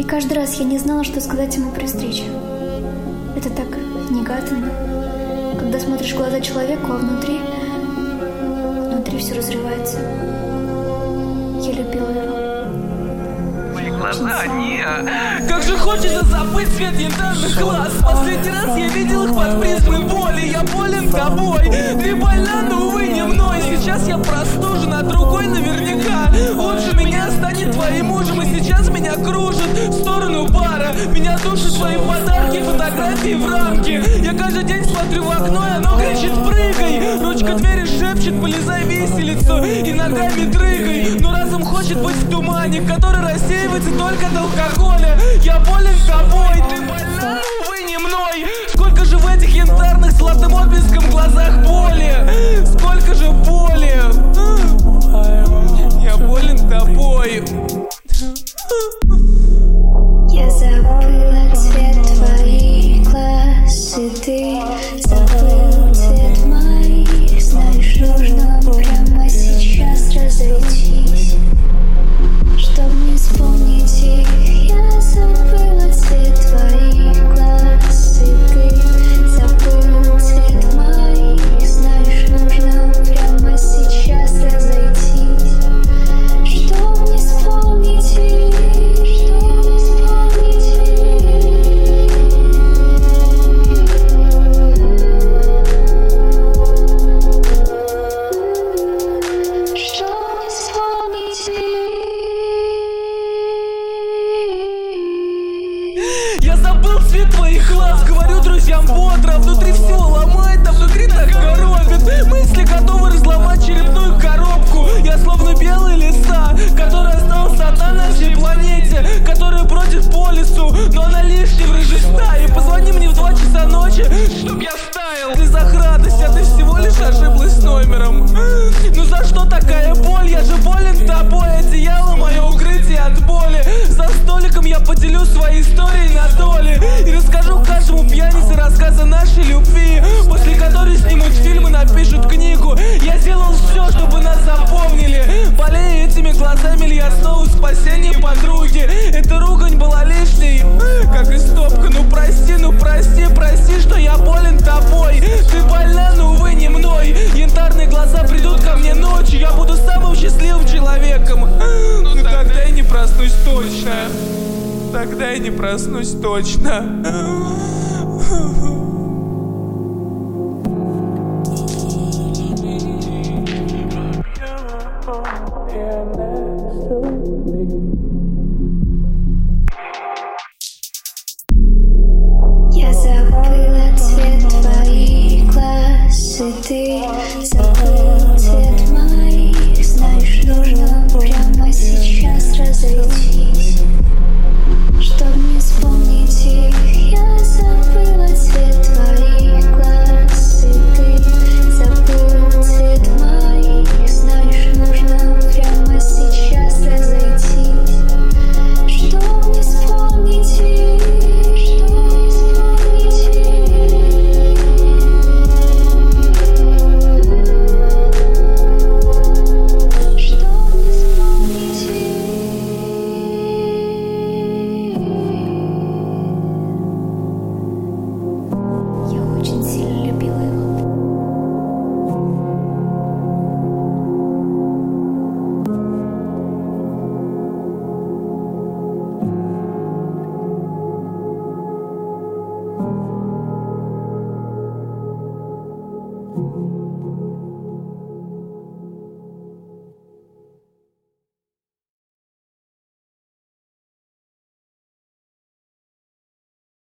каждый раз я не знала, что сказать ему при встрече. Это так негаданно, когда смотришь в глаза человеку, а внутри все разрывается. Я любила его. Мои глаза, нет. Как же хочется забыть цвет янтарных глаз. Последний раз я видел их под призмой боли. Я болен тобой, ты больна, но увы не мной. Сейчас я простужен, а другой наверняка лучше меня станет твоим мужем. И сейчас меня кружит в сторону бара. Меня душат твои подарки, фотографии в рамке. Я каждый день смотрю в окно, и оно кричит: прыгай. Ручка двери шепчет: полезай в виселицу и ногами дрыгай. Но разум хочет быть в тумане, который рассеивается только от алкоголя. Я болен тобой, ты больна, увы не мной. Сколько же в этих янтарных золотым отблеском глазах боли. Сколько же боли. Я болен тобой. Я забыла цвет твоих глаз, и ты забыл цвет моих. Знаешь, нужно прямо сейчас разойтись, чтоб не вспомнить их. Я забыла цвет твоих глаз, и ты забыл цвет моих. Знаешь, нужно прямо сейчас разойтись, чтоб не вспомнить их. Я забыл цвет твоих глаз, говорю друзьям бодро. Внутри все ломает, а внутри так коробит. Мысли готовы разломать черепную коробку. Я словно белые листа, который остался одна на всей планете, которая бродит по лесу, но она лишняя в рыжей стае. Позвони мне в 2 часа ночи, чтоб я встаял. Ты за радость, а ты всего лишь ошиблась номером. Ну за что такая боль? Я же болен тобой. Одеяло мое укрытие от боли. За столиком я поделю свои истории на доли и расскажу каждому пьянице рассказы нашей любви, после которой снимут фильм и напишут книгу. Я сделал все, чтобы нас запомнили. Болея этими глазами, ли я снова спасение подруги. Эта ругань была лишней, как и стопка. Ну прости, что я болен тобой. Ты больна, но увы не мной. Янтарные глаза придут ко мне ночью. Я буду самым счастливым человеком. Но тогда я не проснусь точно. Тогда я не проснусь точно. Я забыла цвет твоих глаз, и ты забыл цвет моих. Знаешь, нужно прямо сейчас разойтись, чтоб не